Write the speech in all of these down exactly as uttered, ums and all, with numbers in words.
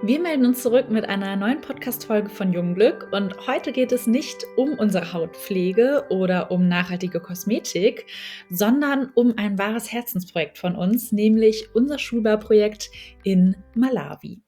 Wir melden uns zurück mit einer neuen Podcast-Folge von Jungglück und heute geht es nicht um unsere Hautpflege oder um nachhaltige Kosmetik, sondern um ein wahres Herzensprojekt von uns, nämlich unser Schulbauprojekt in Malawi.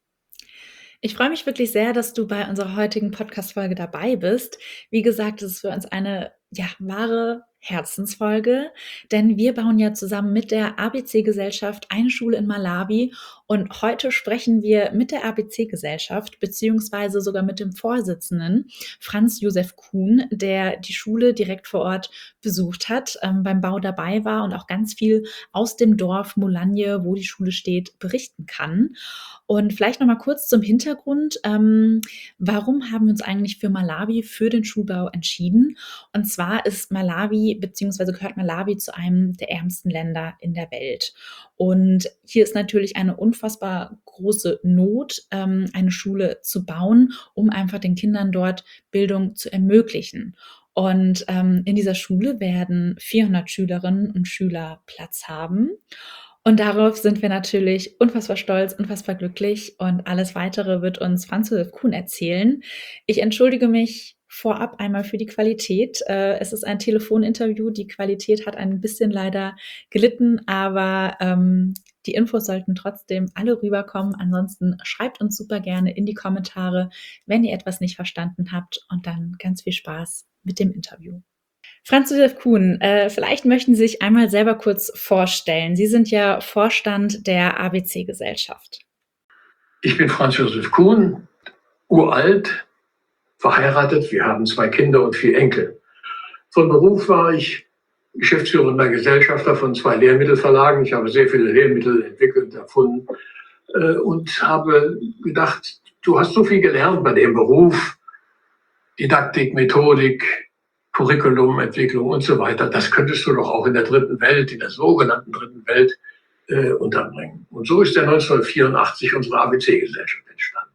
Ich freue mich wirklich sehr, dass du bei unserer heutigen Podcast-Folge dabei bist. Wie gesagt, es ist für uns eine ja, wahre Herzensfolge, denn wir bauen ja zusammen mit der A B C-Gesellschaft eine Schule in Malawi und heute sprechen wir mit der A B C-Gesellschaft beziehungsweise sogar mit dem Vorsitzenden Franz Josef Kuhn, der die Schule direkt vor Ort besucht hat, ähm, beim Bau dabei war und auch ganz viel aus dem Dorf Mulanje, wo die Schule steht, berichten kann. Und vielleicht noch mal kurz zum Hintergrund. Ähm, warum haben wir uns eigentlich für Malawi, für den Schulbau entschieden? Und zwar ist Malawi beziehungsweise gehört Malawi zu einem der ärmsten Länder in der Welt. Und hier ist natürlich eine unfassbar große Not, ähm, eine Schule zu bauen, um einfach den Kindern dort Bildung zu ermöglichen. Und ähm, in dieser Schule werden vierhundert Schülerinnen und Schüler Platz haben. Und darauf sind wir natürlich unfassbar stolz, unfassbar glücklich und alles Weitere wird uns Franz Josef Kuhn erzählen. Ich entschuldige mich vorab einmal für die Qualität. Äh, es ist ein Telefoninterview, die Qualität hat ein bisschen leider gelitten, aber ähm, die Infos sollten trotzdem alle rüberkommen. Ansonsten schreibt uns super gerne in die Kommentare, wenn ihr etwas nicht verstanden habt und dann ganz viel Spaß mit dem Interview. Franz Josef Kuhn, äh, vielleicht möchten Sie sich einmal selber kurz vorstellen. Sie sind ja Vorstand der A B C-Gesellschaft. Ich bin Franz Josef Kuhn, uralt, verheiratet. Wir haben zwei Kinder und vier Enkel. Von Beruf war ich geschäftsführender Gesellschafter von zwei Lehrmittelverlagen. Ich habe sehr viele Lehrmittel entwickelt, erfunden äh, und habe gedacht, du hast so viel gelernt bei dem Beruf, Didaktik, Methodik, Curriculumentwicklung und so weiter. Das könntest du doch auch in der dritten Welt, in der sogenannten dritten Welt, äh, unterbringen. Und so ist ja neunzehnhundertvierundachtzig unsere A B C-Gesellschaft entstanden.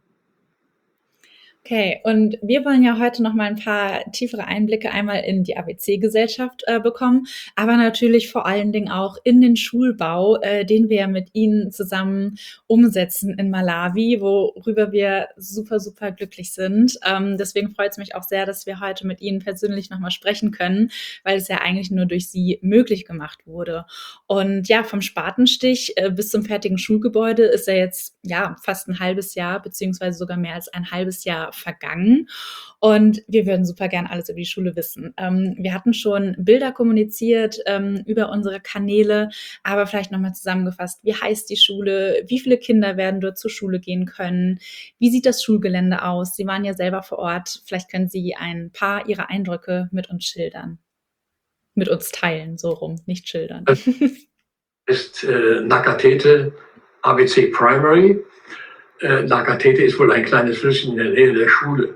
Okay, und wir wollen ja heute noch mal ein paar tiefere Einblicke einmal in die A B C-Gesellschaft äh, bekommen, aber natürlich vor allen Dingen auch in den Schulbau, äh, den wir mit Ihnen zusammen umsetzen in Malawi, worüber wir super, super glücklich sind. Ähm, deswegen freut es mich auch sehr, dass wir heute mit Ihnen persönlich noch mal sprechen können, weil es ja eigentlich nur durch Sie möglich gemacht wurde. Und ja, vom Spatenstich äh, bis zum fertigen Schulgebäude ist ja jetzt ja fast ein halbes Jahr, beziehungsweise sogar mehr als ein halbes Jahr vergangen. Und wir würden super gern alles über die Schule wissen. Ähm, wir hatten schon Bilder kommuniziert ähm, über unsere Kanäle, aber vielleicht nochmal zusammengefasst, wie heißt die Schule, wie viele Kinder werden dort zur Schule gehen können, wie sieht das Schulgelände aus? Sie waren ja selber vor Ort, vielleicht können Sie ein paar Ihrer Eindrücke mit uns schildern. Mit uns teilen, so rum, nicht schildern. Das ist äh, Nakatete A B C Primary. Äh, Nakatete ist wohl ein kleines Flüsschen in der Nähe der Schule.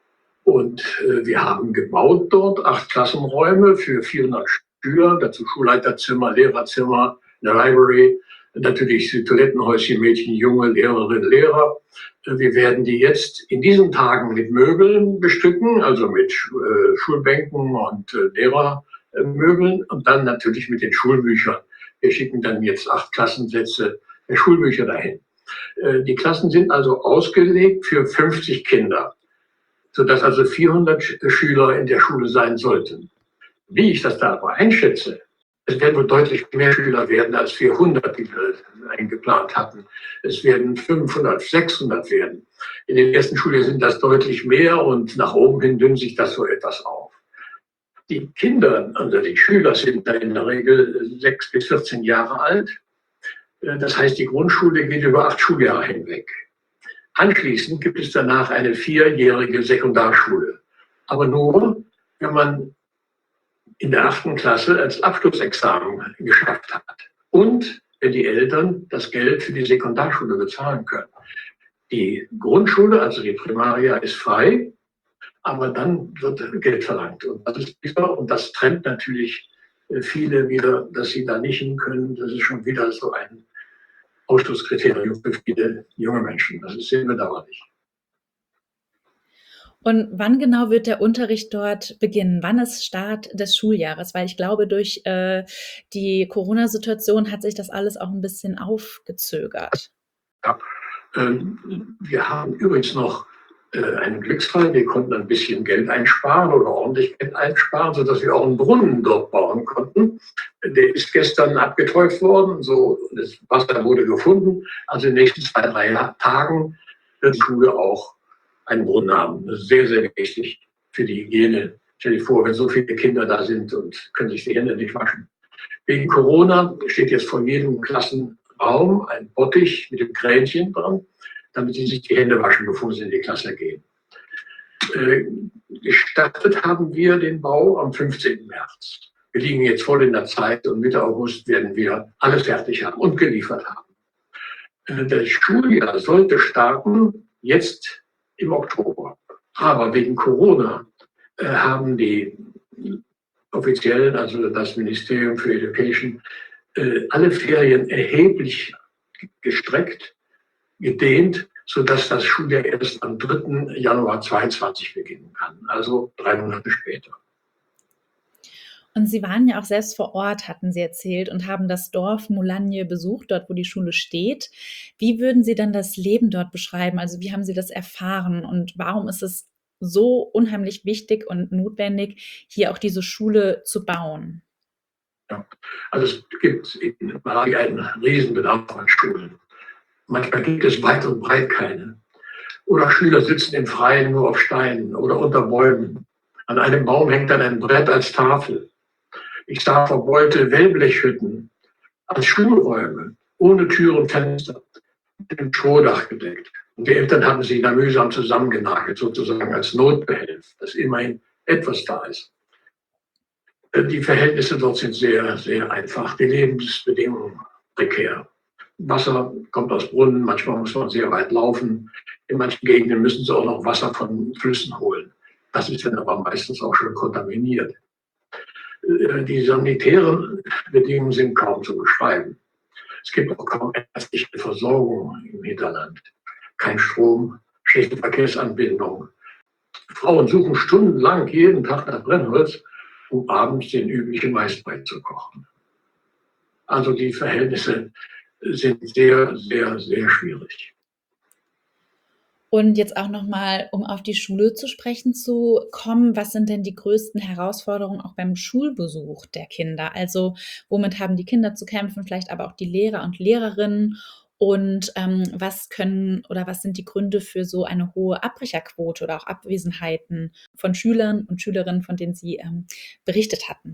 Und äh, wir haben gebaut dort acht Klassenräume für vierhundert Schüler, dazu Schulleiterzimmer, Lehrerzimmer, eine Library, natürlich Toilettenhäuschen, Mädchen, Junge, Lehrerinnen, Lehrer. Äh, wir werden die jetzt in diesen Tagen mit Möbeln bestücken, also mit äh, Schulbänken und äh, Lehrermöbeln und dann natürlich mit den Schulbüchern. Wir schicken dann jetzt acht Klassensätze der Schulbücher dahin. Die Klassen sind also ausgelegt für fünfzig Kinder, sodass also vierhundert Schüler in der Schule sein sollten. Wie ich das da aber einschätze, es werden wohl deutlich mehr Schüler werden als vierhundert, die wir eingeplant hatten. Es werden fünfhundert, sechshundert werden. In den ersten Schuljahren sind das deutlich mehr und nach oben hin dünnt sich das so etwas auf. Die Kinder, also die Schüler sind da in der Regel sechs bis vierzehn Jahre alt. Das heißt, die Grundschule geht über acht Schuljahre hinweg. Anschließend gibt es danach eine vierjährige Sekundarschule. Aber nur, wenn man in der achten Klasse als Abschlussexamen geschafft hat. Und wenn die Eltern das Geld für die Sekundarschule bezahlen können. Die Grundschule, also die Primaria, ist frei, aber dann wird Geld verlangt. Und das ist wieder, und das trennt natürlich viele wieder, dass sie da nicht hin können. Das ist schon wieder so ein Ausschlusskriterium für viele junge Menschen. Das ist sehr bedauerlich. Und wann genau wird der Unterricht dort beginnen? Wann ist Start des Schuljahres? Weil ich glaube, durch äh, die Corona-Situation hat sich das alles auch ein bisschen aufgezögert. Ja, Ähm, wir haben übrigens noch äh, einen Glücksfall. Wir konnten ein bisschen Geld einsparen oder ordentlich Geld einsparen, sodass wir auch einen Brunnen dort bauen konnten. Der ist gestern abgeteuft worden. So, das Wasser wurde gefunden. Also in den nächsten zwei, drei Tagen wird die Schule auch einen Brunnen haben. Das ist sehr, sehr wichtig für die Hygiene. Stell dir vor, wenn so viele Kinder da sind und können sich die Hände nicht waschen. Wegen Corona steht jetzt vor jedem Klassenraum ein Bottich mit dem Kränchen dran, damit sie sich die Hände waschen, bevor sie in die Klasse gehen. Äh, gestartet haben wir den Bau am fünfzehnten März. Wir liegen jetzt voll in der Zeit und Mitte August werden wir alles fertig haben und geliefert haben. Äh, das Schuljahr sollte starten jetzt im Oktober. Aber wegen Corona äh, haben die Offiziellen, also das Ministerium für Education, äh, alle Ferien erheblich gestreckt, gedehnt, sodass das Schuljahr erst am dritten Januar zweitausendzweiundzwanzig beginnen kann, also drei Monate später. Und Sie waren ja auch selbst vor Ort, hatten Sie erzählt, und haben das Dorf Moulagne besucht, dort wo die Schule steht. Wie würden Sie dann das Leben dort beschreiben? Also wie haben Sie das erfahren und warum ist es so unheimlich wichtig und notwendig, hier auch diese Schule zu bauen? Ja. Also es gibt in Malawi einen Riesenbedarf an Schulen. Manchmal gibt es weit und breit keine. Oder Schüler sitzen im Freien nur auf Steinen oder unter Bäumen. An einem Baum hängt dann ein Brett als Tafel. Ich sah verbeute Wellblechhütten als Schulräume, ohne Tür und Fenster, mit dem Strohdach gedeckt. Und die Eltern haben sie da mühsam zusammengenagelt, sozusagen als Notbehelf, dass immerhin etwas da ist. Die Verhältnisse dort sind sehr, sehr einfach. Die Lebensbedingungen prekär. Wasser kommt aus Brunnen, manchmal muss man sehr weit laufen. In manchen Gegenden müssen sie auch noch Wasser von Flüssen holen. Das ist dann aber meistens auch schon kontaminiert. Die sanitären Bedingungen sind kaum zu beschreiben. Es gibt auch kaum ärztliche Versorgung im Hinterland. Kein Strom, schlechte Verkehrsanbindung. Frauen suchen stundenlang jeden Tag nach Brennholz, um abends den üblichen Maisbrei zu kochen. Also die Verhältnisse sind sehr, sehr, sehr schwierig. Und jetzt auch nochmal, um auf die Schule zu sprechen zu kommen, was sind denn die größten Herausforderungen auch beim Schulbesuch der Kinder? Also womit haben die Kinder zu kämpfen, vielleicht aber auch die Lehrer und Lehrerinnen? Und ähm, was können oder was sind die Gründe für so eine hohe Abbrecherquote oder auch Abwesenheiten von Schülern und Schülerinnen, von denen Sie ähm, berichtet hatten?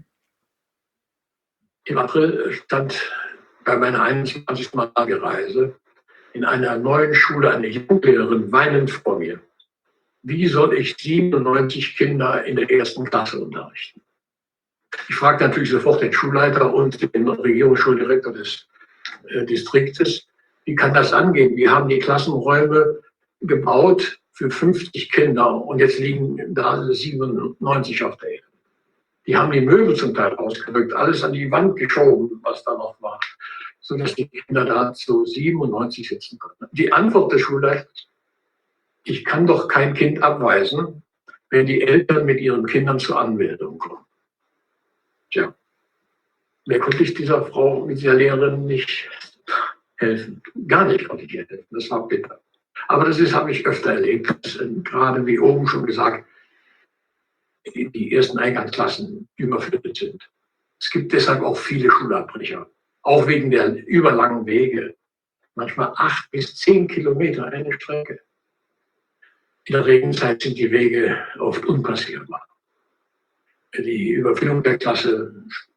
Im April stand bei meiner einundzwanzigsten Malawi-Reise in einer neuen Schule eine Junglehrerin weinend vor mir. Wie soll ich siebenundneunzig Kinder in der ersten Klasse unterrichten? Ich fragte natürlich sofort den Schulleiter und den Regierungsschuldirektor des äh, Distriktes, wie kann das angehen? Wir haben die Klassenräume gebaut für fünfzig Kinder und jetzt liegen da siebenundneunzig auf der Erde. Die haben die Möbel zum Teil ausgedrückt, alles an die Wand geschoben, was da noch war, sodass die Kinder da zu siebenundneunzig sitzen konnten. Die Antwort des Schulleiters: Ich kann doch kein Kind abweisen, wenn die Eltern mit ihren Kindern zur Anmeldung kommen. Tja, mehr konnte ich dieser Frau, mit dieser Lehrerin nicht helfen. Gar nicht konnte ich ihr helfen. Das war bitter. Aber das ist, habe ich öfter erlebt, dass, äh, gerade wie oben schon gesagt, die ersten Eingangsklassen überfüllt sind. Es gibt deshalb auch viele Schulabbrecher, auch wegen der überlangen Wege. Manchmal acht bis zehn Kilometer eine Strecke. In der Regenzeit sind die Wege oft unpassierbar. Die Überfüllung der Klasse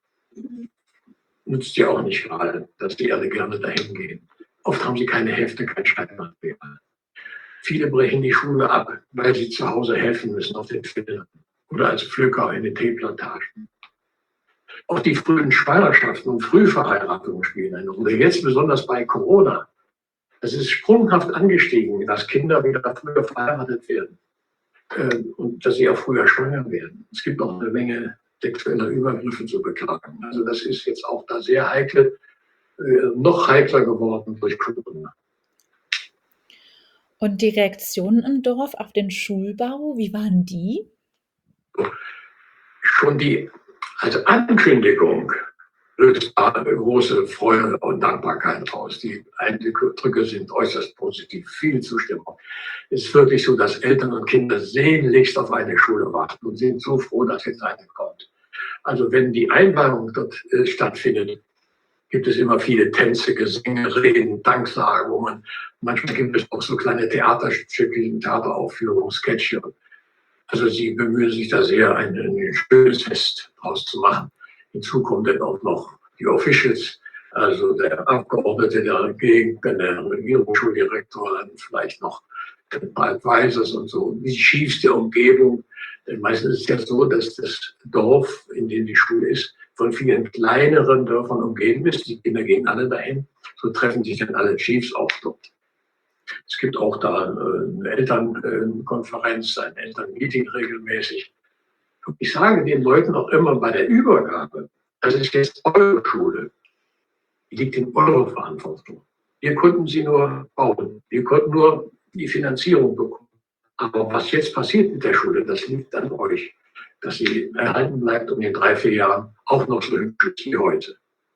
nützt ja auch nicht gerade, dass die alle gerne dahin gehen. Oft haben sie keine Hefte, kein Schreibmaterial. Viele brechen die Schule ab, weil sie zu Hause helfen müssen auf den Feldern oder als Pflücker in den Teeplantagen. Auch die frühen Schwangerschaften und Frühverheiratungen spielen eine Rolle. Jetzt besonders bei Corona. Es ist sprunghaft angestiegen, dass Kinder wieder früher verheiratet werden äh, und dass sie auch früher schwanger werden. Es gibt auch eine Menge sexueller Übergriffe zu beklagen. Also das ist jetzt auch da sehr heikel, äh, noch heikler geworden durch Corona. Und die Reaktionen im Dorf auf den Schulbau, wie waren die? Schon die also Ankündigung, löst da große Freude und Dankbarkeit aus. Die Eindrücke sind äußerst positiv, viel Zustimmung. Es ist wirklich so, dass Eltern und Kinder sehnlichst auf eine Schule warten und sind so froh, dass jetzt eine kommt. Also wenn die Einweihung dort äh, stattfindet, gibt es immer viele Tänze, Gesänge, Reden, Danksagen, wo man, manchmal gibt es auch so kleine Theaterstücke, Theateraufführungen, Sketche. Also sie bemühen sich da sehr, ein, ein schönes Fest draus zu machen. Hinzu kommen dann auch noch die Officials, also der Abgeordnete der Gegend, der Regierungsschuldirektor, dann vielleicht noch ein paar Advisors und so. Die Chiefs der Umgebung. Denn meistens ist es ja so, dass das Dorf, in dem die Schule ist, von vielen kleineren Dörfern umgeben ist. Die Kinder gehen alle dahin. So treffen sich dann alle Chiefs auch dort. Es gibt auch da eine Elternkonferenz, ein Elternmeeting regelmäßig. Und ich sage den Leuten auch immer bei der Übergabe, das ist jetzt eure Schule. Die liegt in eurer Verantwortung. Wir konnten sie nur bauen. Wir konnten nur die Finanzierung bekommen. Aber was jetzt passiert mit der Schule, das liegt an euch. Dass sie erhalten bleibt und in drei, vier Jahren auch noch so hübsch ist wie heute.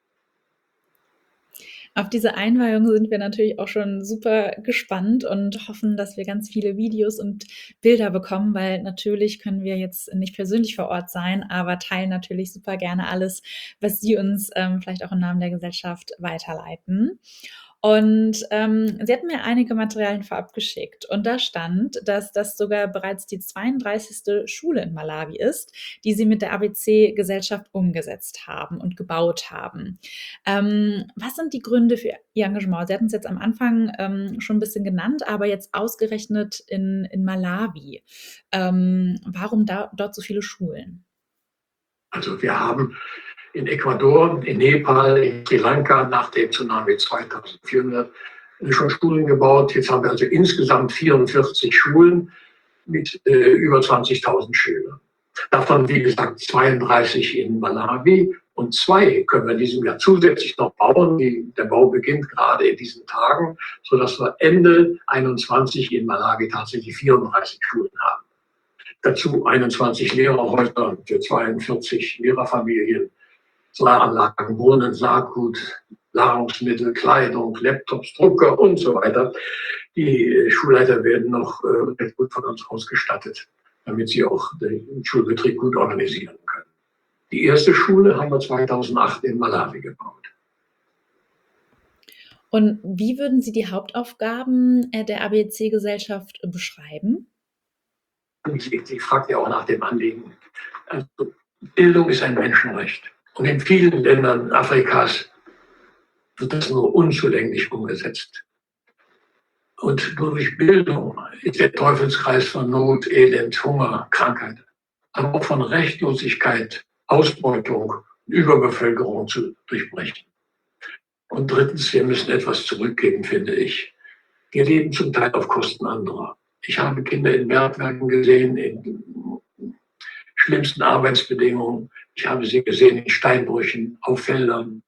Auf diese Einweihung sind wir natürlich auch schon super gespannt und hoffen, dass wir ganz viele Videos und Bilder bekommen, weil natürlich können wir jetzt nicht persönlich vor Ort sein, aber teilen natürlich super gerne alles, was Sie uns ähm, vielleicht auch im Namen der Gesellschaft weiterleiten. Und ähm, sie hat mir einige Materialien vorab geschickt und da stand, dass das sogar bereits die zweiunddreißigste Schule in Malawi ist, die sie mit der A B C-Gesellschaft umgesetzt haben und gebaut haben. Ähm, was sind die Gründe für Ihr Engagement? Sie hatten es jetzt am Anfang ähm, schon ein bisschen genannt, aber jetzt ausgerechnet in, in Malawi. Ähm, warum da, dort so viele Schulen? Also wir haben in Ecuador, in Nepal, in Sri Lanka nach dem Tsunami zweitausendvierhundert schon Schulen gebaut. Jetzt haben wir also insgesamt vierundvierzig Schulen mit äh, über zwanzigtausend Schülern. Davon, wie gesagt, zweiunddreißig in Malawi und zwei können wir in diesem Jahr zusätzlich noch bauen. Die, der Bau beginnt gerade in diesen Tagen, sodass wir Ende einundzwanzig in Malawi tatsächlich vierunddreißig Schulen haben. Dazu einundzwanzig Lehrerhäuser für zweiundvierzig Lehrerfamilien, Solaranlagen, Wohnen, Saatgut, Nahrungsmittel, Kleidung, Laptops, Drucker und so weiter. Die Schulleiter werden noch äh, recht gut von uns ausgestattet, damit sie auch den Schulbetrieb gut organisieren können. Die erste Schule haben wir zweitausendacht in Malawi gebaut. Und wie würden Sie die Hauptaufgaben äh, der A B C-Gesellschaft beschreiben? Sie, Sie fragt ja auch nach dem Anliegen. Also, Bildung ist ein Menschenrecht. Und in vielen Ländern Afrikas wird das nur unzulänglich umgesetzt. Und nur durch Bildung ist der Teufelskreis von Not, Elend, Hunger, Krankheit, aber auch von Rechtlosigkeit, Ausbeutung, Überbevölkerung zu durchbrechen. Und drittens, wir müssen etwas zurückgeben, finde ich. Wir leben zum Teil auf Kosten anderer. Ich habe Kinder in Bergwerken gesehen, in schlimmsten Arbeitsbedingungen. Ich habe sie gesehen in Steinbrüchen, auf Feldern,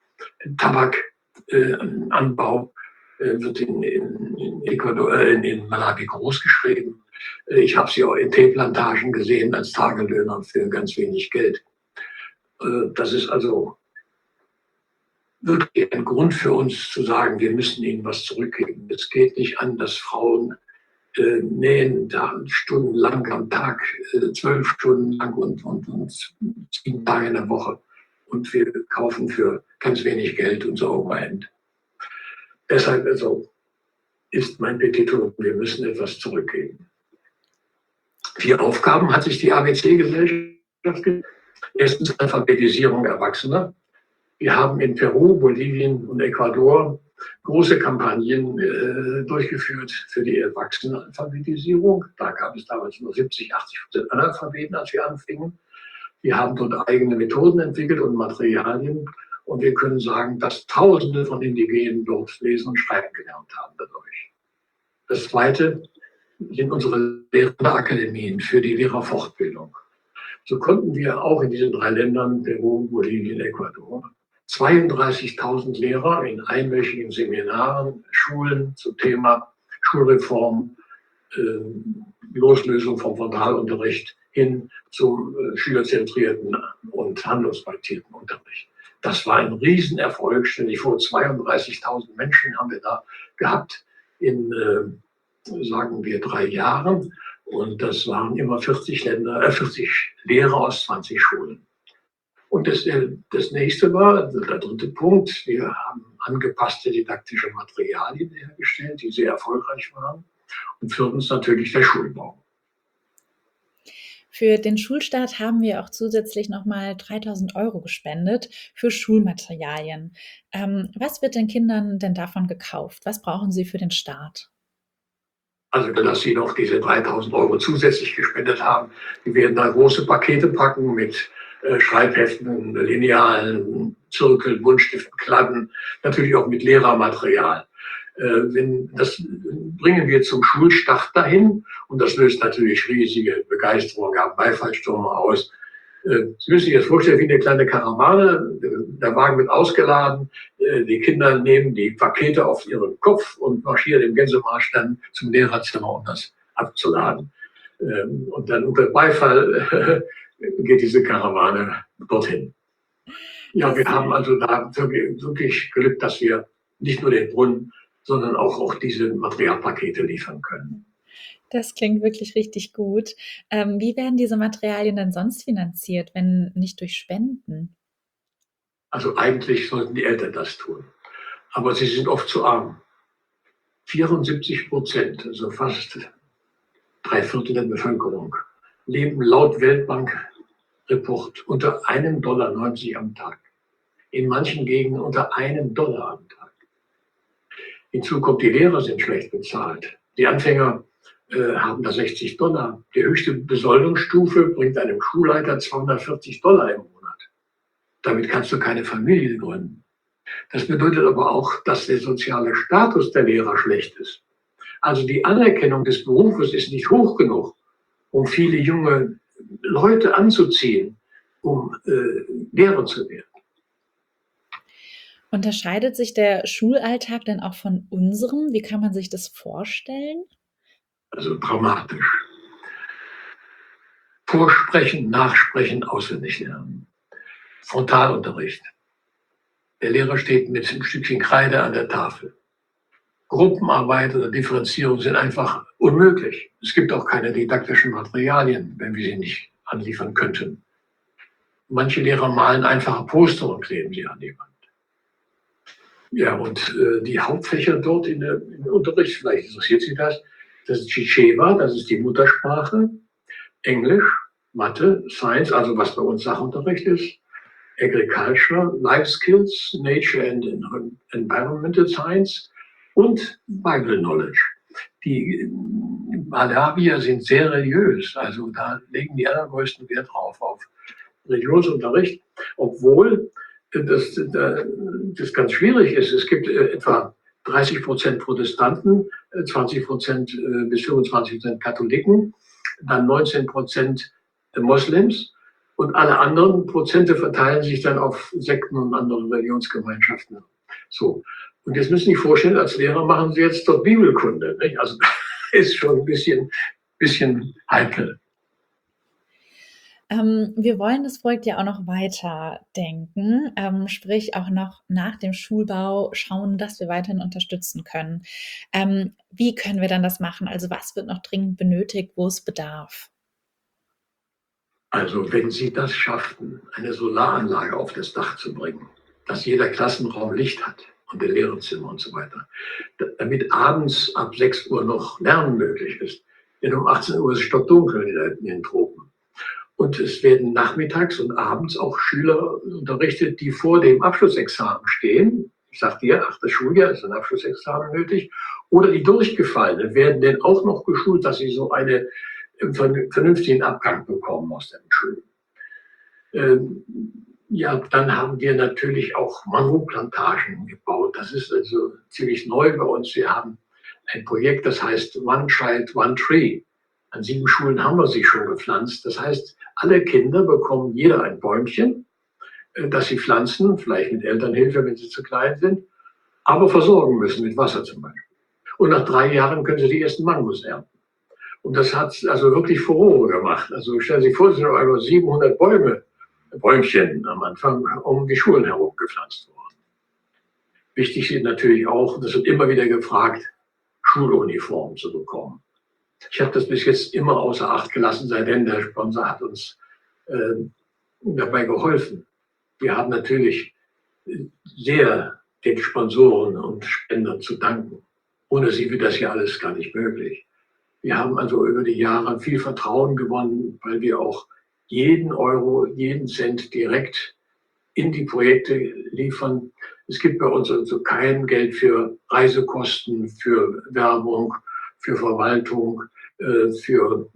Tabakanbau äh, wird in, in, in, Ecuador, äh, in, in Malawi groß geschrieben. Äh, ich habe sie auch in Teeplantagen gesehen als Tagelöhner für ganz wenig Geld. Äh, das ist also wirklich ein Grund für uns zu sagen, wir müssen ihnen was zurückgeben. Es geht nicht an, dass Frauen äh, nähen da stundenlang am Tag, äh, zwölf Stunden lang und, und, und sieben Tage in der Woche. Und wir kaufen für ganz wenig Geld unser Oberhemd. Deshalb also ist mein Petitum, wir müssen etwas zurückgeben. Vier Aufgaben hat sich die A B C-Gesellschaft gegeben. Erstens Alphabetisierung Erwachsener. Wir haben in Peru, Bolivien und Ecuador große Kampagnen äh, durchgeführt für die Erwachsenenalphabetisierung. Da gab es damals nur siebzig, achtzig Prozent Analphabeten, als wir anfingen. Wir haben dort eigene Methoden entwickelt und Materialien. Und wir können sagen, dass Tausende von Indigenen dort lesen und schreiben gelernt haben dadurch. Das Zweite sind unsere Lehrerakademien für die Lehrerfortbildung. So konnten wir auch in diesen drei Ländern, Peru, Bolivien, Ecuador, zweiunddreißigtausend Lehrer in einwöchigen Seminaren, Schulen zum Thema Schulreform, äh, Loslösung vom Frontalunterricht hin zum äh, schülerzentrierten und handlungsorientierten Unterricht. Das war ein Riesenerfolg. Stell dir vor, zweiunddreißigtausend Menschen haben wir da gehabt in, äh, sagen wir, drei Jahren. Und das waren immer vierzig Länder, äh, vierzig Lehrer aus zwanzig Schulen. Und das, äh, das nächste war, der dritte Punkt, wir haben angepasste didaktische Materialien hergestellt, die sehr erfolgreich waren. Und viertens natürlich der Schulbau. Für den Schulstart haben wir auch zusätzlich nochmal dreitausend Euro gespendet für Schulmaterialien. Ähm, was wird den Kindern denn davon gekauft? Was brauchen sie für den Start? Also, dass Sie noch diese dreitausend Euro zusätzlich gespendet haben, die werden da große Pakete packen mit äh, Schreibheften, Linealen, Zirkeln, Buntstiften, Kladden, natürlich auch mit Lehrermaterial. Äh, wenn, das bringen wir zum Schulstart dahin und das löst natürlich riesige Begeisterung, ja, Beifallstürme aus. Äh, Sie müssen sich das vorstellen wie eine kleine Karawane. Der Wagen wird ausgeladen, äh, die Kinder nehmen die Pakete auf ihren Kopf und marschieren im Gänsemarsch dann zum Lehrerzimmer, um das abzuladen. Ähm, und dann unter Beifall geht diese Karawane dorthin. Ja, wir haben also da wirklich, wirklich Glück, dass wir nicht nur den Brunnen, sondern auch, auch diese Materialpakete liefern können. Das klingt wirklich richtig gut. Ähm, wie werden diese Materialien denn sonst finanziert, wenn nicht durch Spenden? Also eigentlich sollten die Eltern das tun. Aber sie sind oft zu arm. vierundsiebzig Prozent, also fast drei Viertel der Bevölkerung, leben laut Weltbank-Report unter einem Dollar neunzig am Tag. In manchen Gegenden unter einem Dollar am Tag. Hinzu kommt, die Lehrer sind schlecht bezahlt. Die Anfänger äh, haben da sechzig Dollar. Die höchste Besoldungsstufe bringt einem Schulleiter zweihundertvierzig Dollar im Monat. Damit kannst du keine Familie gründen. Das bedeutet aber auch, dass der soziale Status der Lehrer schlecht ist. Also die Anerkennung des Berufes ist nicht hoch genug, um viele junge Leute anzuziehen, um äh, Lehrer zu werden. Unterscheidet sich der Schulalltag denn auch von unserem? Wie kann man sich das vorstellen? Also dramatisch. Vorsprechen, nachsprechen, auswendig lernen. Frontalunterricht. Der Lehrer steht mit einem Stückchen Kreide an der Tafel. Gruppenarbeit oder Differenzierung sind einfach unmöglich. Es gibt auch keine didaktischen Materialien, wenn wir sie nicht anliefern könnten. Manche Lehrer malen einfache Poster und kleben sie an die Wand. Ja, und äh, die Hauptfächer dort in der, im Unterricht, vielleicht interessiert Sie das, das ist Chichewa, das ist die Muttersprache, Englisch, Mathe, Science, also was bei uns Sachunterricht ist, Agriculture, Life Skills, Nature and Environmental Science und Bible Knowledge. Die Malawier sind sehr religiös, also da legen die allergrößten Wert drauf, auf Religionsunterricht, obwohl das, das ganz schwierig ist. Es gibt etwa dreißig Prozent Protestanten, zwanzig Prozent bis fünfundzwanzig Prozent Katholiken, dann neunzehn Prozent Moslems und alle anderen Prozente verteilen sich dann auf Sekten und andere Religionsgemeinschaften. So. Und jetzt müssen Sie sich vorstellen, als Lehrer machen Sie jetzt dort Bibelkunde, nicht? Also ist schon ein bisschen, bisschen heikel. Ähm, wir wollen das Projekt ja auch noch weiter denken, ähm, sprich auch noch nach dem Schulbau schauen, dass wir weiterhin unterstützen können. Ähm, wie können wir dann das machen? Also was wird noch dringend benötigt, wo es bedarf? Also wenn Sie das schafften, eine Solaranlage auf das Dach zu bringen, dass jeder Klassenraum Licht hat und der Lehrerzimmer und so weiter, damit abends ab sechs Uhr noch Lernen möglich ist. Denn um achtzehn Uhr ist es stockdunkel in den Tropen. Und es werden nachmittags und abends auch Schüler unterrichtet, die vor dem Abschlussexamen stehen. Ich sagte ja, achtes Schuljahr ist ein Abschlussexamen nötig. Oder die Durchgefallenen werden dann auch noch geschult, dass sie so einen vernünftigen Abgang bekommen aus der Schule. Ähm, ja, dann haben wir natürlich auch Mangoplantagen gebaut. Das ist also ziemlich neu bei uns. Wir haben ein Projekt, das heißt One Child, One Tree. An sieben Schulen haben wir sie schon gepflanzt. Das heißt, alle Kinder bekommen jeder ein Bäumchen, das sie pflanzen, vielleicht mit Elternhilfe, wenn sie zu klein sind, aber versorgen müssen mit Wasser zum Beispiel. Und nach drei Jahren können sie die ersten Mangos ernten. Und das hat also wirklich Furore gemacht. Also stellen Sie sich vor, es sind auf einmal siebenhundert Bäume Bäumchen am Anfang um die Schulen herum gepflanzt worden. Wichtig ist natürlich auch, das wird immer wieder gefragt, Schuluniformen zu bekommen. Ich habe das bis jetzt immer außer Acht gelassen, seitdem der Sponsor hat uns äh, dabei geholfen. Wir haben natürlich sehr den Sponsoren und Spendern zu danken. Ohne sie wäre das ja alles gar nicht möglich. Wir haben also über die Jahre viel Vertrauen gewonnen, weil wir auch jeden Euro, jeden Cent direkt in die Projekte liefern. Es gibt bei uns also kein Geld für Reisekosten, für Werbung, für Verwaltung, für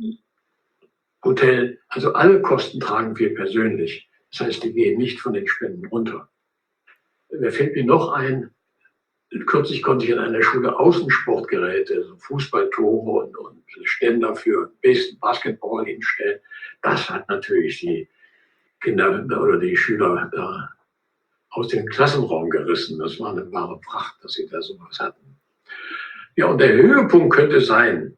Hotel. Also alle Kosten tragen wir persönlich. Das heißt, die gehen nicht von den Spenden runter. Wer fällt mir noch ein? Kürzlich konnte ich in einer Schule Außensportgeräte, also Fußballtore und, und Ständer für Basketball hinstellen. Das hat natürlich die Kinder oder die Schüler da aus dem Klassenraum gerissen. Das war eine wahre Pracht, dass sie da sowas hatten. Ja, und der Höhepunkt könnte sein,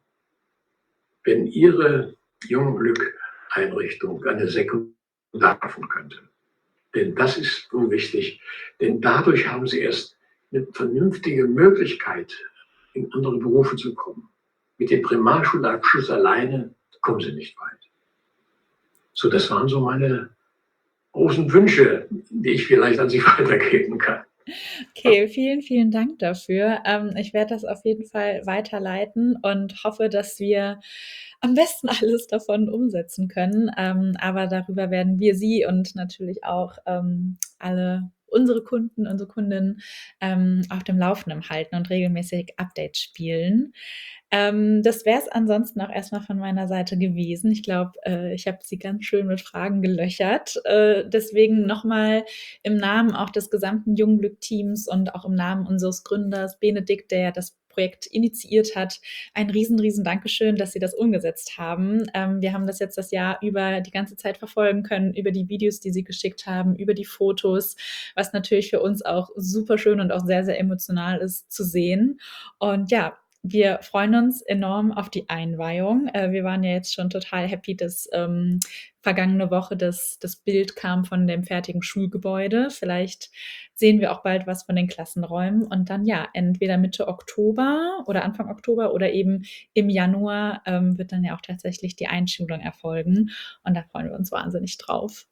wenn Ihre Jungglück-Einrichtung eine Sekundar schaffen könnte. Denn das ist so wichtig. Denn dadurch haben Sie erst eine vernünftige Möglichkeit, in andere Berufe zu kommen. Mit dem Primarschulabschluss alleine kommen Sie nicht weit. So, das waren so meine großen Wünsche, die ich vielleicht an Sie weitergeben kann. Okay, vielen, vielen Dank dafür. Ähm, ich werde das auf jeden Fall weiterleiten und hoffe, dass wir am besten alles davon umsetzen können. Ähm, aber darüber werden wir Sie und natürlich auch ähm, alle unsere Kunden, unsere Kundinnen ähm, auf dem Laufenden halten und regelmäßig Updates spielen. Ähm, das wäre es ansonsten auch erstmal von meiner Seite gewesen. Ich glaube, äh, ich habe Sie ganz schön mit Fragen gelöchert. Äh, deswegen nochmal im Namen auch des gesamten Jungglück-Teams und auch im Namen unseres Gründers Benedikt, der ja das Projekt initiiert hat, ein riesen, riesen Dankeschön, dass Sie das umgesetzt haben. Ähm, wir haben das jetzt das Jahr über die ganze Zeit verfolgen können, über die Videos, die Sie geschickt haben, über die Fotos, was natürlich für uns auch super schön und auch sehr, sehr emotional ist zu sehen. Und ja, wir freuen uns enorm auf die Einweihung. Äh, wir waren ja jetzt schon total happy, dass ähm, vergangene Woche das, das Bild kam von dem fertigen Schulgebäude. Vielleicht sehen wir auch bald was von den Klassenräumen. Und dann ja, entweder Mitte Oktober oder Anfang Oktober oder eben im Januar ähm, wird dann ja auch tatsächlich die Einschulung erfolgen. Und da freuen wir uns wahnsinnig drauf.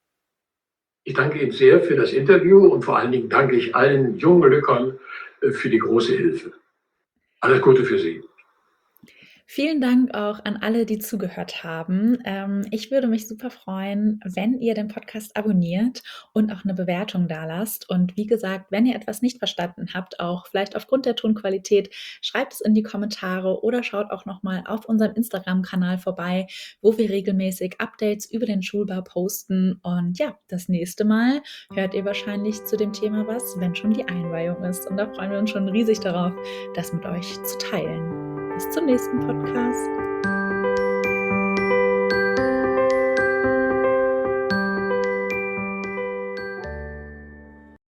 Ich danke Ihnen sehr für das Interview und vor allen Dingen danke ich allen Jungglückern für die große Hilfe. Alles Gute für Sie. Vielen Dank auch an alle, die zugehört haben. Ähm, ich würde mich super freuen, wenn ihr den Podcast abonniert und auch eine Bewertung dalasst. Und wie gesagt, wenn ihr etwas nicht verstanden habt, auch vielleicht aufgrund der Tonqualität, schreibt es in die Kommentare oder schaut auch nochmal auf unserem Instagram-Kanal vorbei, wo wir regelmäßig Updates über den Schulbau posten. Und ja, das nächste Mal hört ihr wahrscheinlich zu dem Thema was, wenn schon die Einweihung ist. Und da freuen wir uns schon riesig darauf, das mit euch zu teilen. Bis zum nächsten Podcast.